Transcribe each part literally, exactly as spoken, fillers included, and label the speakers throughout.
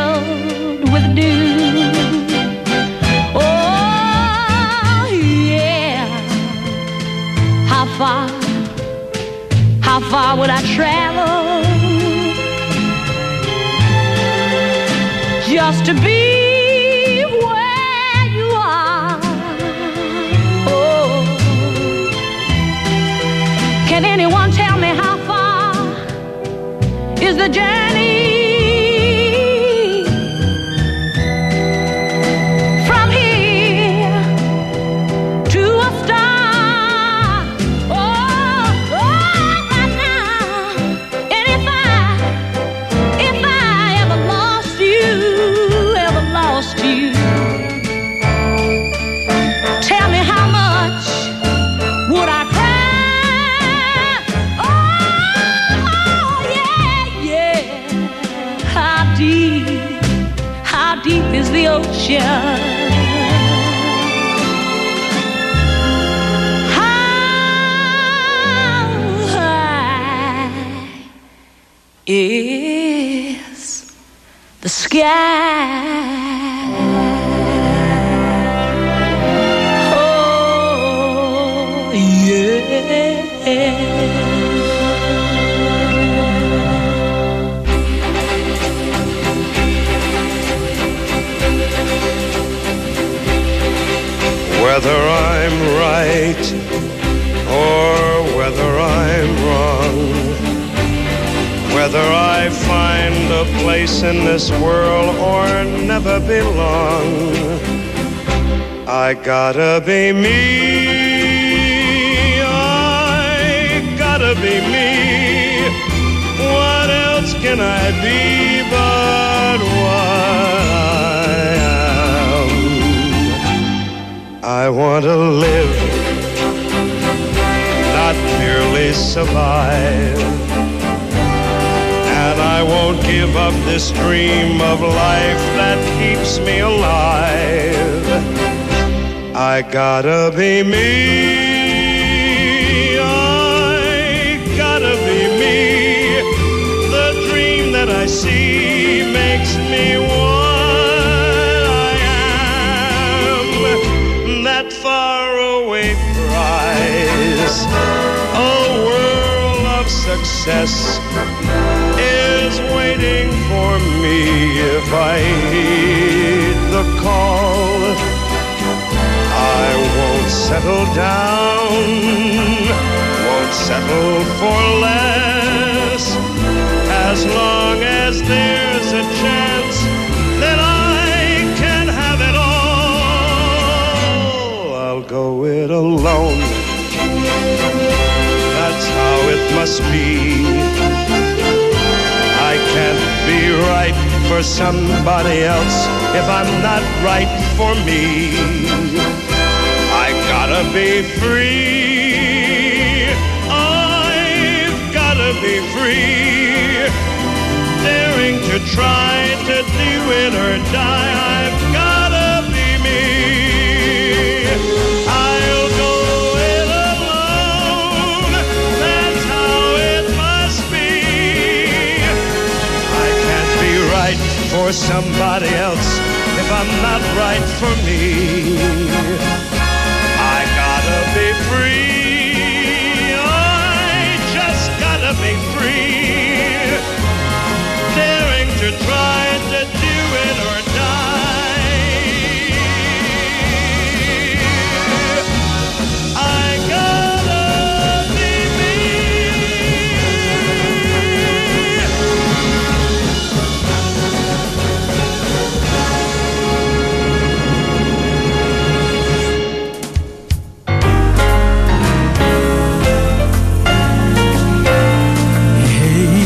Speaker 1: sprinkled with dew. Oh, yeah. How far, how far would I travel just to be where you are? Oh, can anyone tell me how far is the journey from here to a star? Oh, oh, right now. And if I, if I ever lost you, ever lost you, tell me how much would I cry? How deep is the ocean? How high is the sky? Oh, yeah.
Speaker 2: Whether I'm right or whether I'm wrong, whether I find a place in this world or never belong, I gotta be me, I gotta be me. What else can I be but what I am? I want to live, not merely survive. And I won't give up this dream of life that keeps me alive. I gotta be me, I gotta be me. The dream that I see makes me want faraway prize. A world of success is waiting for me if I heed the call. I won't settle down, won't settle for less, as long as there's a chance that I can have it all. I'll go it alone, that's how it must be. I can't be right for somebody else if I'm not right for me. I gotta be free, I've gotta be free, daring to try to do it or die. I've gotta be me. I'll go it alone, that's how it must be. I can't be right for somebody else if I'm not right for me. I gotta be free, I just gotta be free, daring to try to do it or die. I gotta be me.
Speaker 3: Hey,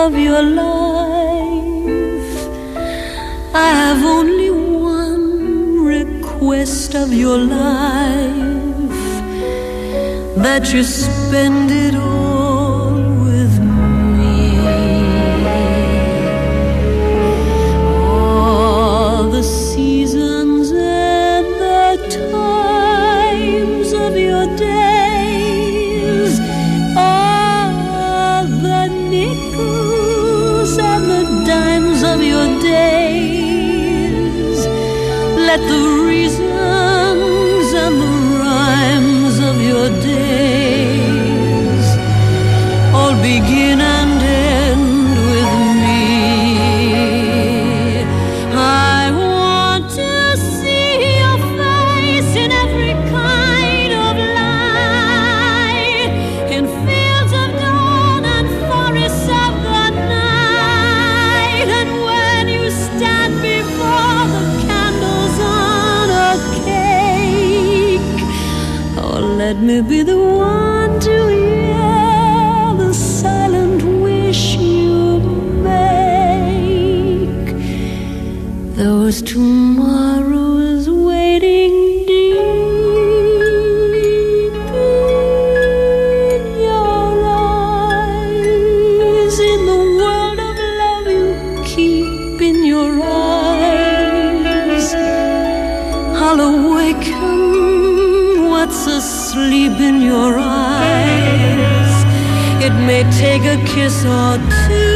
Speaker 3: of your life. I have only one request of your life, that you spend it all with me. All the seasons and the times of your days, all the nickels and the dimes of your days. Let the reasons and the rhymes of your days all begin and end with me. I want to see your face in every kind of light, in fields of dawn and forests of the night. And when you stand before the candles on a cake, oh, let me be the one to hear the silent wish you make. Those tomorrows waiting deep in your eyes, in the world of love you keep in your eyes. I'll awaken what's asleep in your eyes. It may take a kiss or two.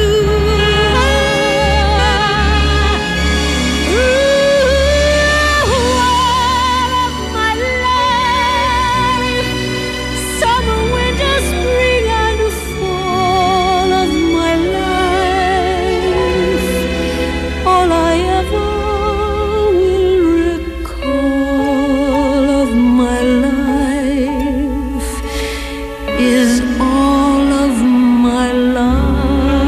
Speaker 3: Ooh, all of my life, summer, winter, spring, and fall of my life, all I ever will recall of my life is all of my life.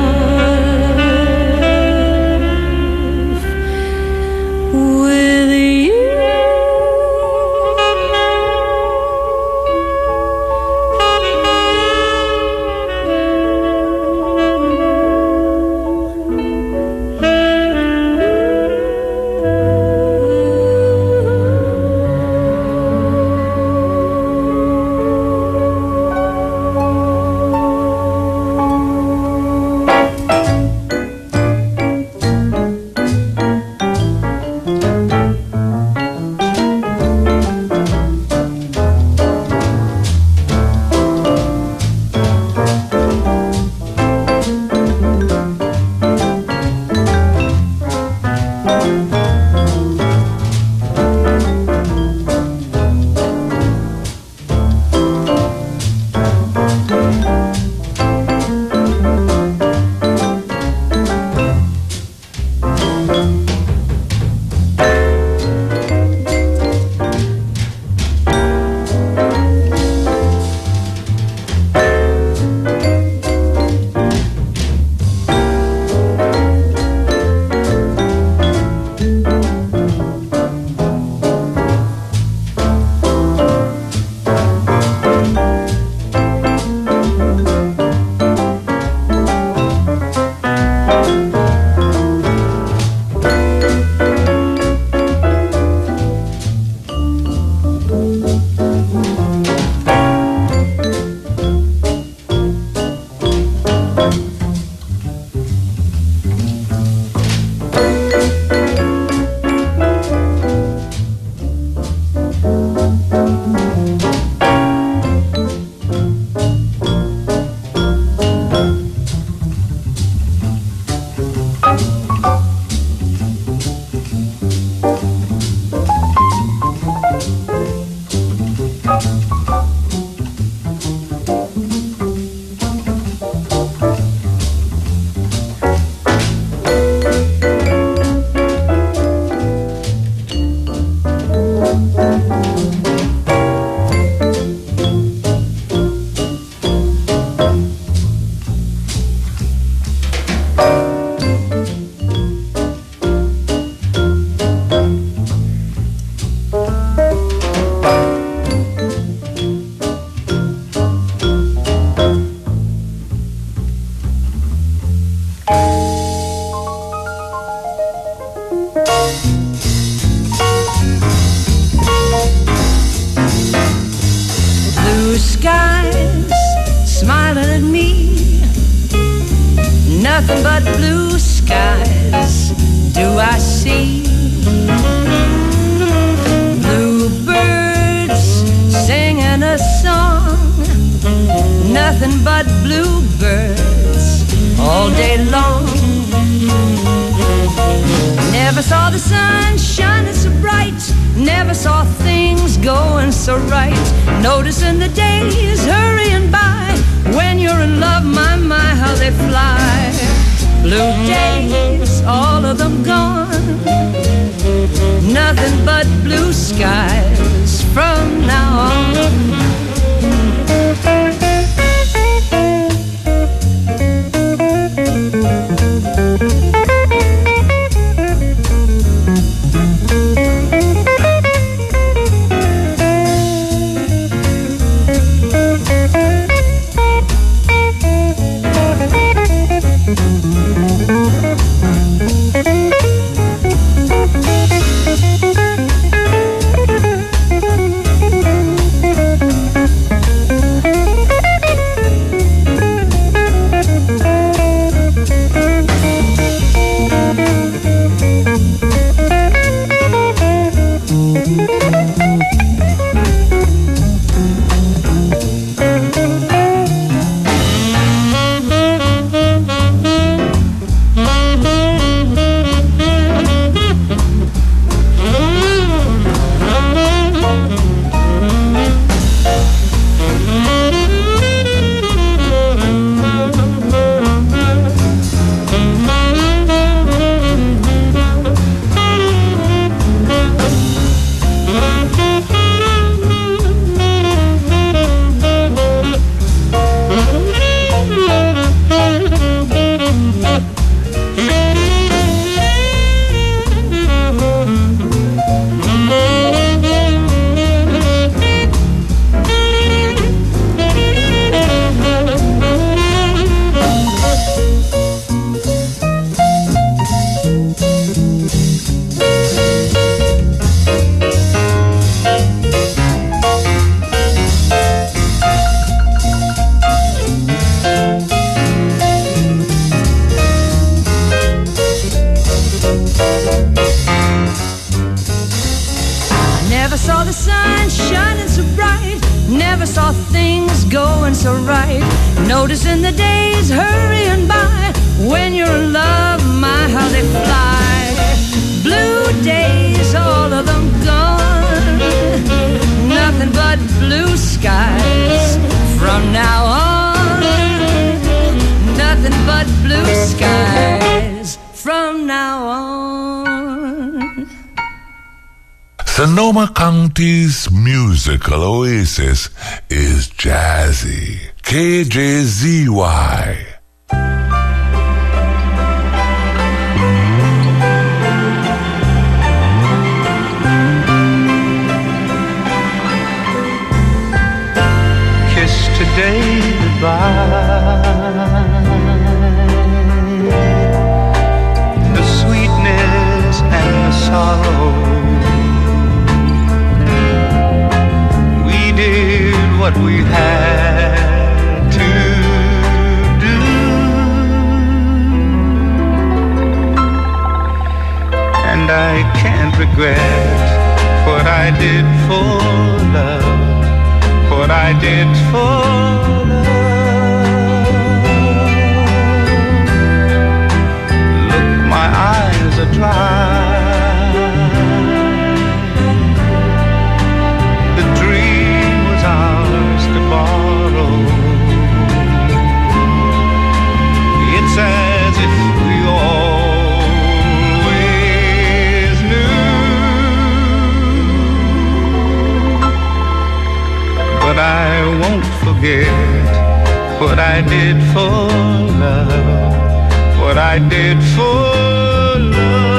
Speaker 4: blue skies do I see. Bluebirds singing a song, nothing but bluebirds all day long. Never saw the sun shining so bright, never saw things going so right. Noticing the days hurrying by, when you're in love, my, my, how they fly. Blue days, all of them gone, nothing but blue skies from now on.
Speaker 5: Sonoma County's musical oasis is jazzy. K J Z Y.
Speaker 6: Kiss today goodbye. The sweetness and the sorrow. What we had to do, and I can't regret what I did for love, what I did for love. Look, my eyes are dry. It's as if we always knew, but I won't forget what I did for love, what I did for love.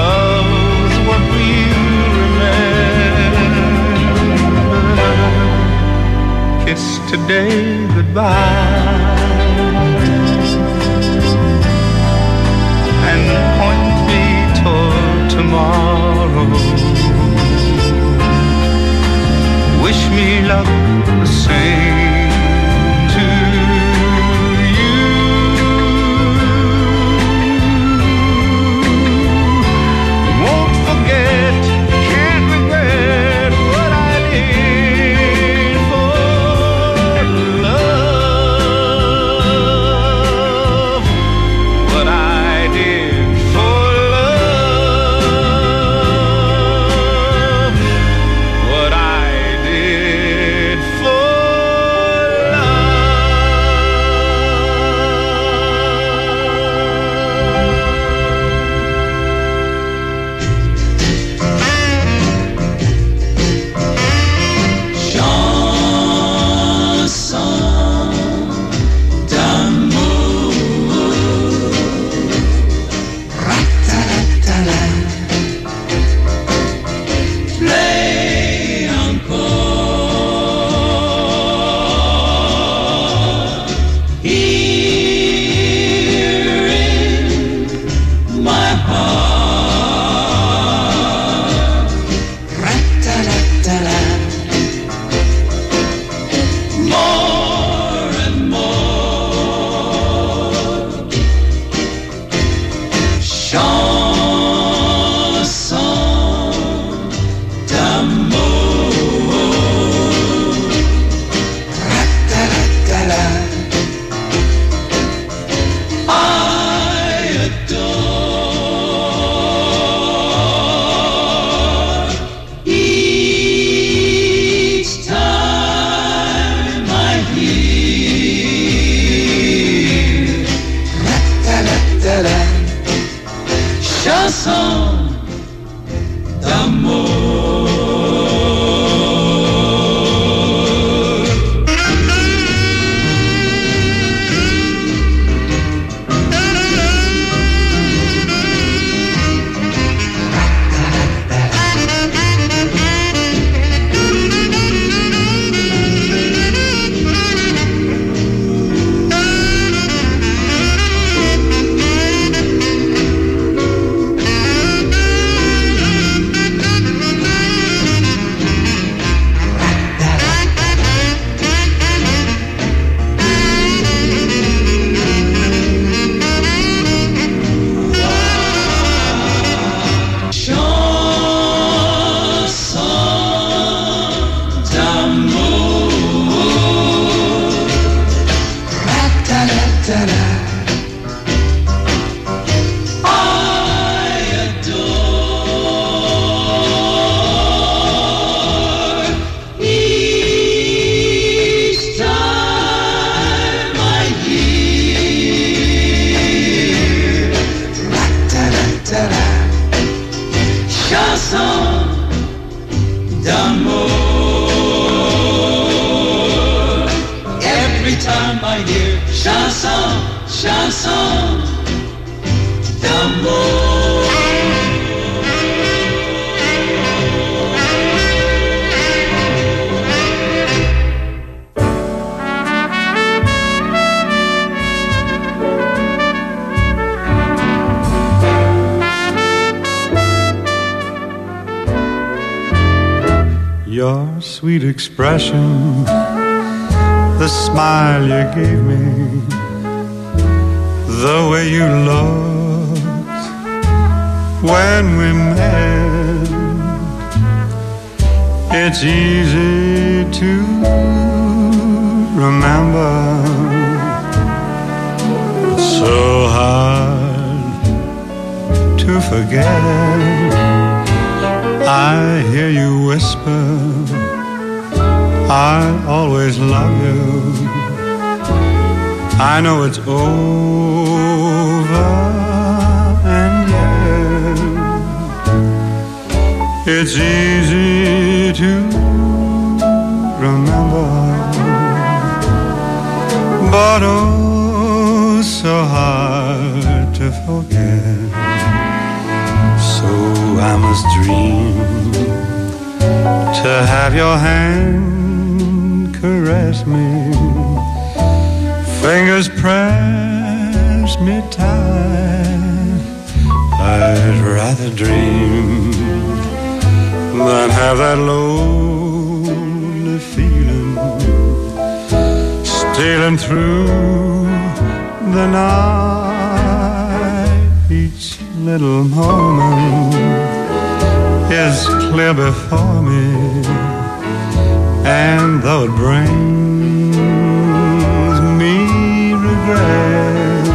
Speaker 6: Love's what we remember. kiss today goodbye and point me toward tomorrow. Wish me luck the same to you. Won't forget, can't regret what I did for love. What I did for love. What I did for your sweet expression, the smile you gave me, the way you looked when we met. It's easy to remember, so hard to forget. I hear you whisper, I'll always love you. I know it's over, and yet it's easy to remember, but oh, so hard to forget. So I must dream to have your hand caress caress me, fingers press me tight. I'd rather dream than have that lonely feeling stealing through the night. Each little moment is clear before me, and though it brings me regret,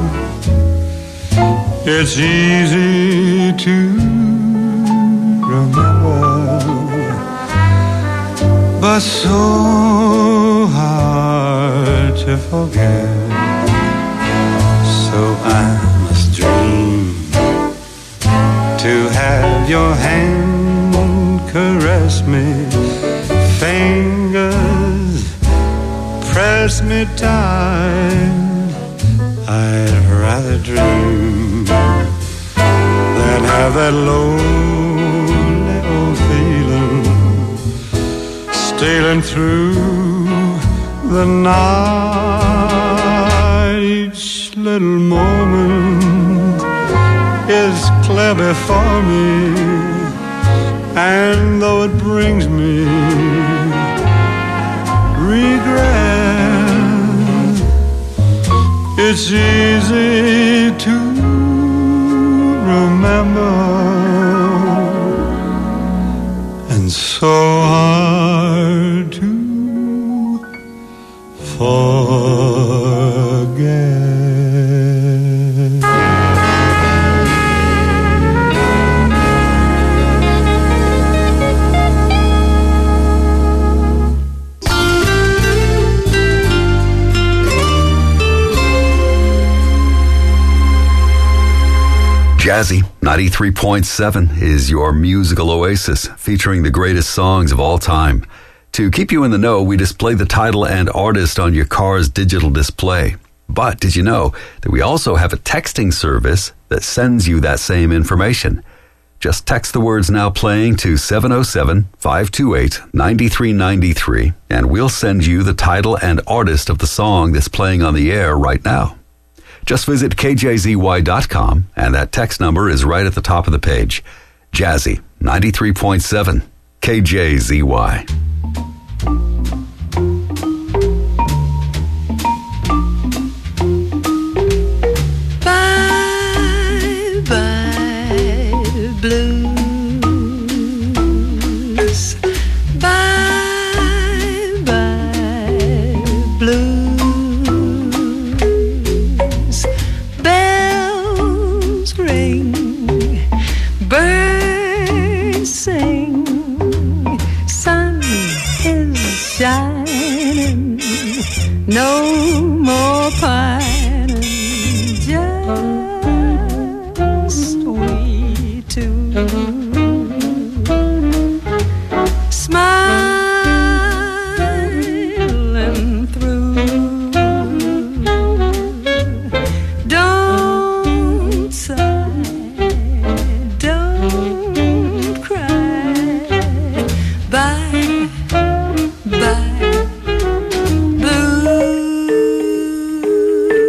Speaker 6: it's easy to remember, but so hard to forget. So I must dream to have your hand caress me, fingers press me tight. I'd rather dream than have that lonely old feeling stealing through the night. Each little moment is clear before me, and though it brings me regret, it's easy to remember, and so hard to forget.
Speaker 7: Jazzy ninety-three point seven is your musical oasis, featuring the greatest songs of all time. To keep you in the know, we display the title and artist on your car's digital display. But did you know that we also have a texting service that sends you that same information? Just text the words "now playing" to seven oh seven, five two eight, nine three nine three, and we'll send you the title and artist of the song that's playing on the air right now. Just visit K J Z Y dot com, and that text number is right at the top of the page. Jazzy ninety-three point seven, K J Z Y.
Speaker 4: Bye, bye, blues. Bye, bye, blues. Birds sing, sun is shining, no more pining, just we two, smiling through. Don't sigh, don't cry. Bye, bye, blues.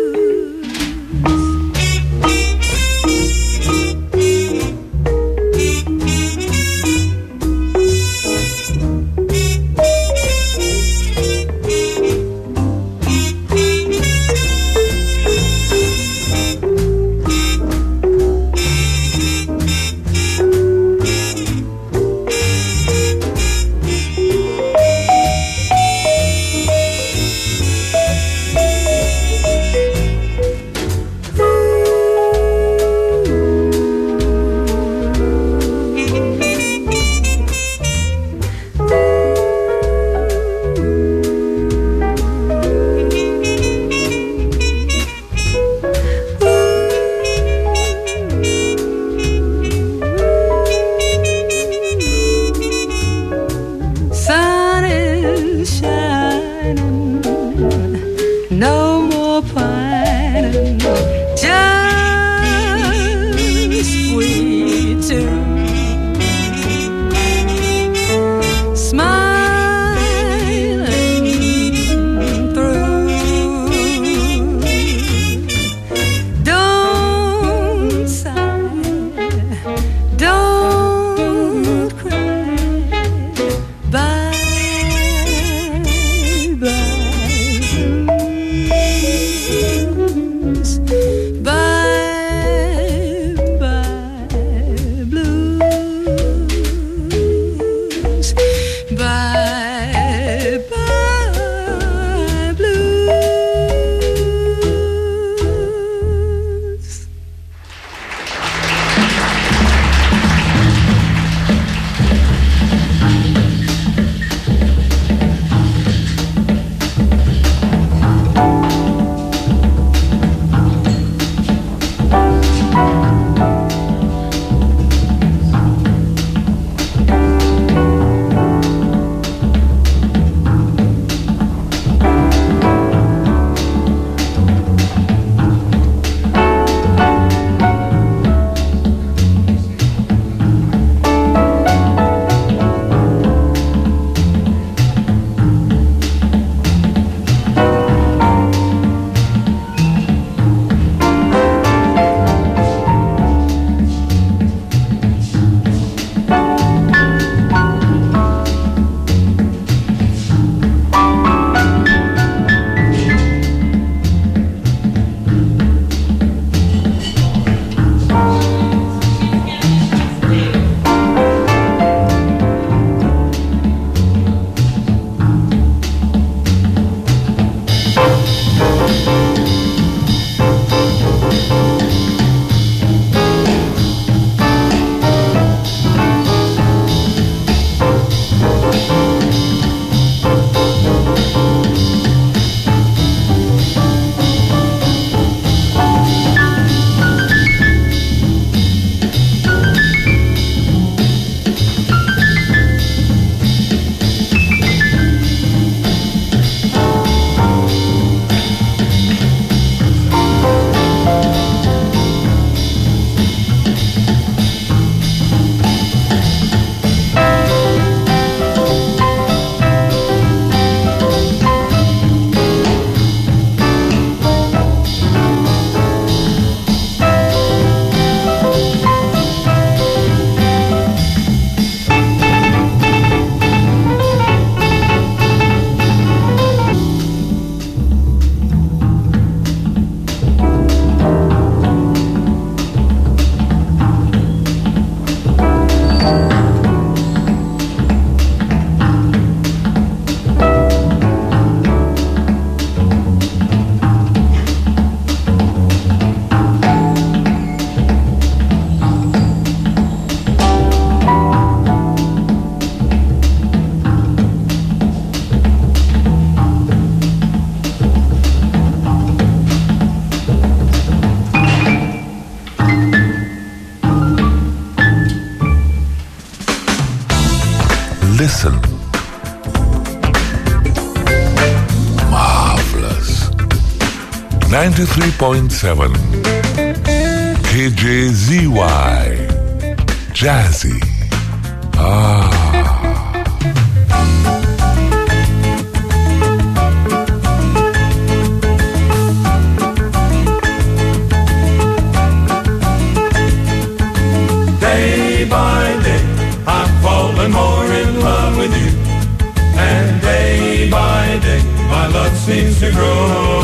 Speaker 5: listen. Marvelous. ninety-three point seven K J Z Y Jazzy. Ah.
Speaker 8: Day by day, I'm falling more in love with you. And day by day, my love seems to grow.